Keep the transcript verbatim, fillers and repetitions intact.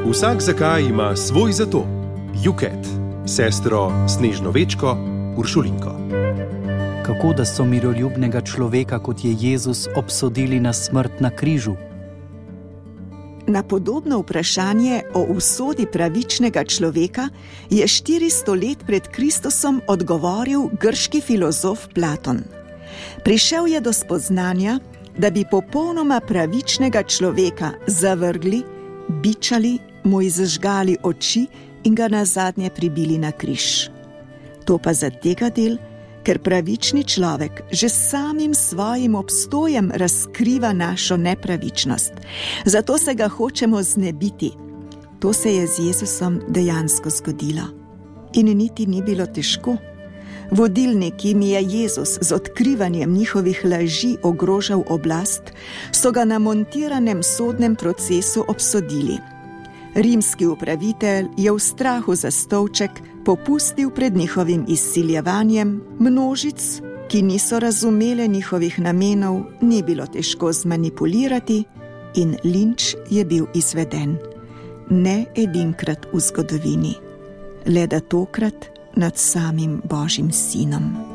Vsak zakaj ima svoj zato. Juket, sestro Snežno-Večko, Uršulinko. Kako da so miroljubnega človeka, kot je Jezus, obsodili na smrt na križu? Na podobno vprašanje o usodi pravičnega človeka je štiristo let pred Kristusom odgovoril grški filozof Platon. Prišel je do spoznanja, da bi popolnoma pravičnega človeka zavrgli, bičali, mu izžgali oči in ga nazadnje pribili na križ. To pa za tega del, ker pravični človek že s samim svojim obstojem razkriva našo nepravičnost. Zato se ga hočemo znebiti. To se je z Jezusom dejansko zgodilo. In niti ni bilo težko. Vodilni, ki jim je Jezus z odkrivanjem njihovih laži ogrožal oblast, so ga na montiranem sodnem procesu obsodili. Rimski upravitelj je v strahu za stolček popustil pred njihovim izsiljevanjem, množic, ki niso razumele njihovih namenov, ni bilo težko zmanipulirati in linč je bil izveden. Ne edinkrat v zgodovini, le da tokrat nad samim Božjim sinom.